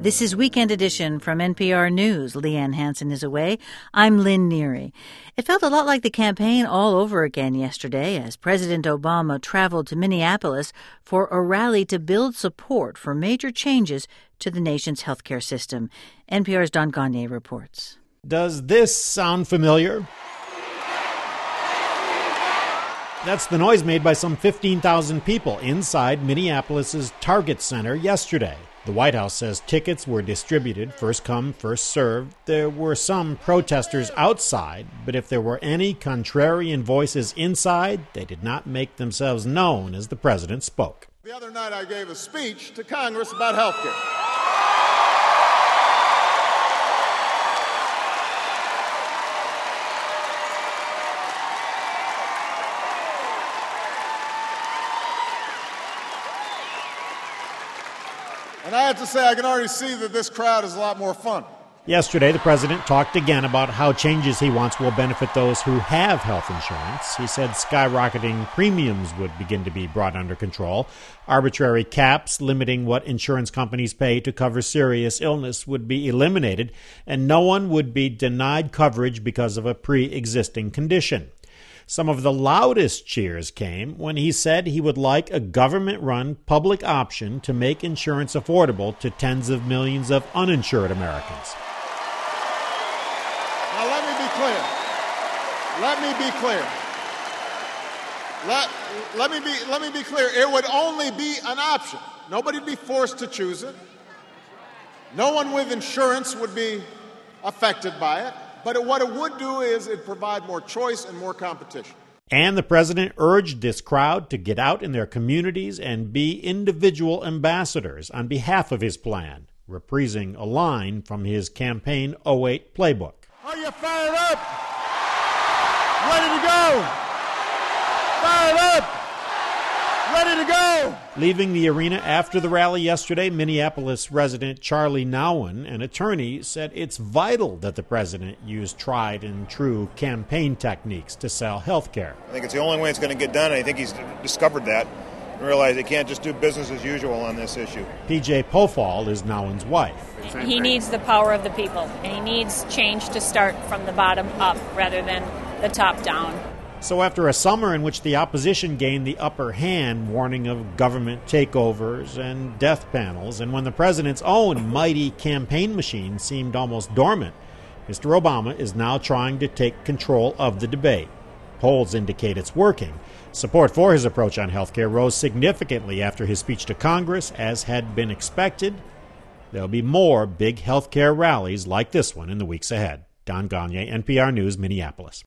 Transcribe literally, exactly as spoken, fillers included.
This is Weekend Edition from N P R News. Leanne Hansen is away. I'm Lynn Neary. It felt a lot like the campaign all over again yesterday as President Obama traveled to Minneapolis for a rally to build support for major changes to the nation's healthcare system. N P R's Don Gagné reports. Does this sound familiar? That's the noise made by some fifteen thousand people inside Minneapolis's Target Center yesterday. The White House says tickets were distributed, first come, first served. There were some protesters outside, but if there were any contrarian voices inside, they did not make themselves known as the president spoke. The other night I gave a speech to Congress about health care. And I have to say, I can already see that this crowd is a lot more fun. Yesterday, the president talked again about how changes he wants will benefit those who have health insurance. He said skyrocketing premiums would begin to be brought under control. Arbitrary caps limiting what insurance companies pay to cover serious illness would be eliminated, and no one would be denied coverage because of a pre-existing condition. Some of the loudest cheers came when he said he would like a government-run public option to make insurance affordable to tens of millions of uninsured Americans. Now let me be clear. Let me be clear. Let, let me be let me be clear. It would only be an option. Nobody would be forced to choose it. No one with insurance would be affected by it. But what it would do is it'd provide more choice and more competition. And the president urged this crowd to get out in their communities and be individual ambassadors on behalf of his plan, reprising a line from his campaign oh eight playbook. Are you fired up? Ready to go? Fired up? Ready to go? Leaving the arena after the rally yesterday, Minneapolis resident Charlie Nouwen, an attorney, said it's vital that the president use tried and true campaign techniques to sell health care. I think it's the only way it's going to get done. I think he's discovered that and realized he can't just do business as usual on this issue. P J Pofall is Nouwen's wife. He needs the power of the people, and he needs change to start from the bottom up rather than the top down. So after a summer in which the opposition gained the upper hand, warning of government takeovers and death panels, and when the president's own mighty campaign machine seemed almost dormant, Mister Obama is now trying to take control of the debate. Polls indicate it's working. Support for his approach on health care rose significantly after his speech to Congress, as had been expected. There'll be more big health care rallies like this one in the weeks ahead. Don Gagné, N P R News, Minneapolis.